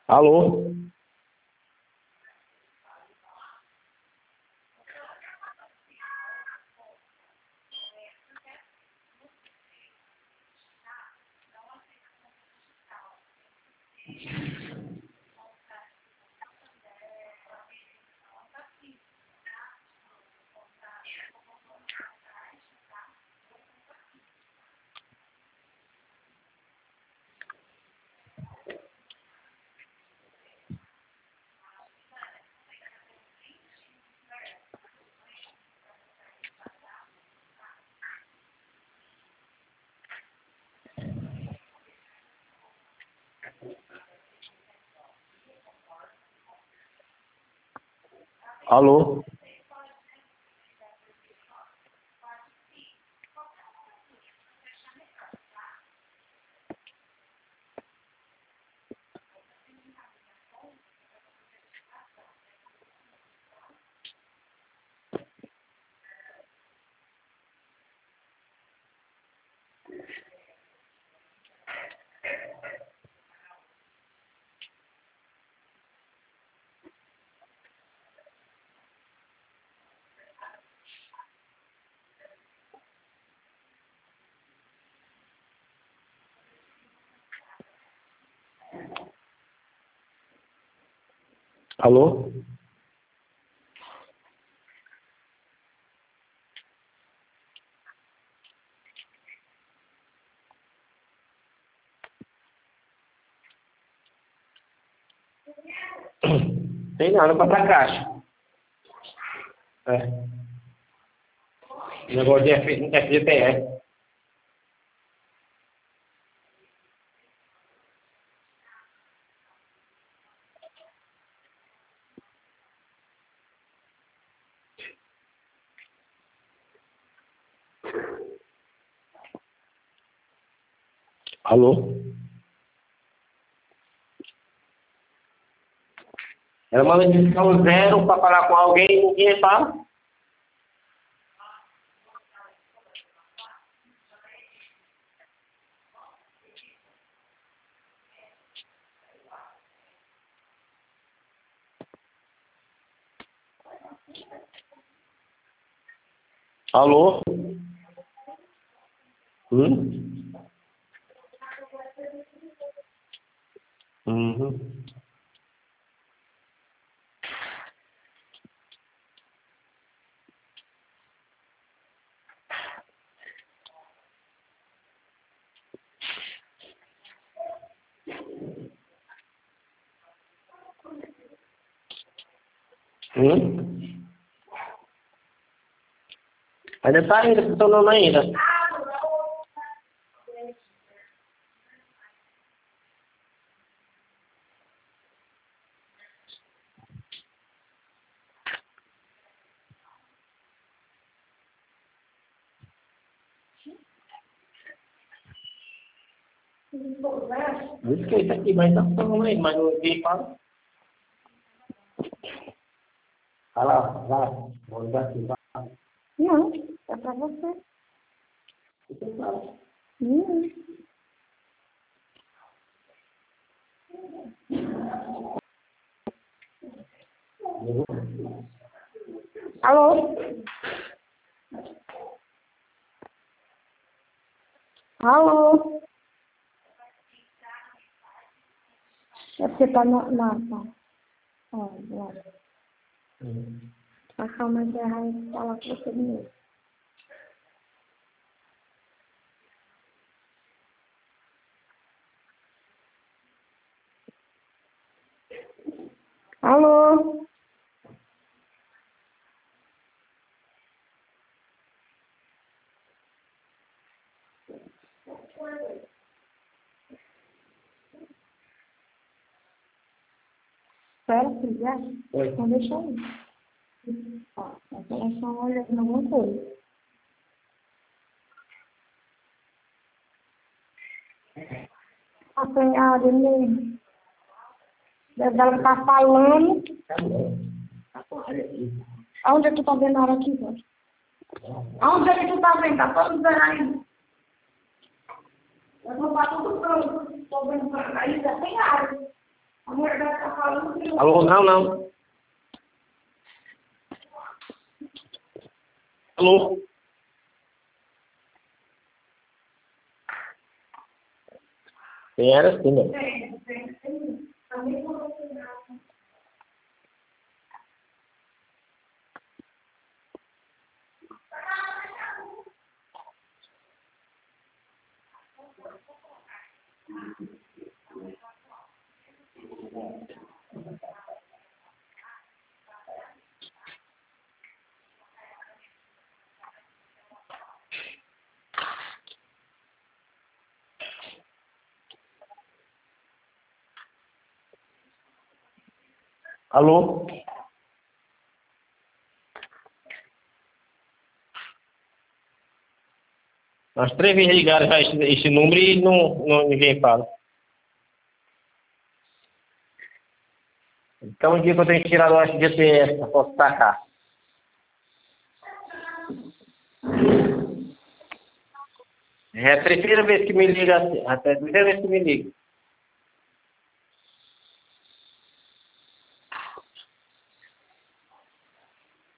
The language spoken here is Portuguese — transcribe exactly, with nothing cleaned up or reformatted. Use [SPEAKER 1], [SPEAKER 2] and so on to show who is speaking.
[SPEAKER 1] Alô? Alô? Alô? Tem nada para dar caixa. É. Negócio de F G T S. Alô? Ela manda digitar um zero para falar com alguém e ninguém fala. Alô? Hum? Uhum. Hum? Ainda tá ainda, funcionando ainda. Diz que isso aqui vai estar funcionando ainda, mas ninguém fala. Vai lá, vai lá. Vou ligar aqui, vai lá.
[SPEAKER 2] Não, é pra você.
[SPEAKER 1] Você fala.
[SPEAKER 2] Não. Alô? Alô? É porque tá na... na tá. Ó, ó.
[SPEAKER 1] Hum.
[SPEAKER 2] A calma de errar e falar com você mesmo. Alô? Espera, se quiser.
[SPEAKER 1] Oi.
[SPEAKER 2] Não deixa aí. Ó, elas estão olhando alguma coisa. A senhora mesmo. Deve ela estar falando.
[SPEAKER 1] Tá bom. Tá com a área aqui.
[SPEAKER 2] Aonde é que tu tá vendo a hora aqui, Jorge? Aonde é que tu tá vendo? Tá todo vendo aí. Eu vou para tudo pronto. Tô vendo pra aí, já tem área. A mulher dela tá falando que não.
[SPEAKER 1] Alô, não, não. Alô? Quem era assim, né?
[SPEAKER 2] Tem, tem, tem. Também vou pegar.
[SPEAKER 1] Alô? Nós três vezes ligaram já esse, esse número e não, não, ninguém fala. Então, um dia que eu tenho que tirar o G P S, eu posso tacar. É a terceira vez que me liga assim, até a primeira vez que me liga.